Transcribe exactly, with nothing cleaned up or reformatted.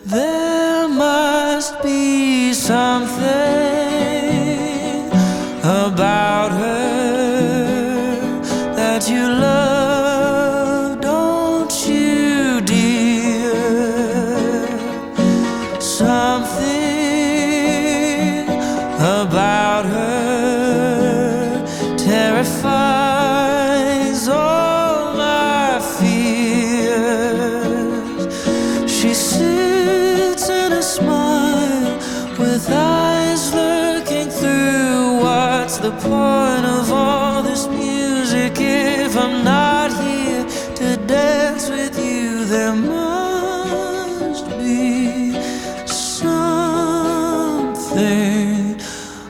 There must be something about her that you love, don't you, dear? Something about her terrifies all my fears. She sits in a smile with eyes lurking through. What's the point?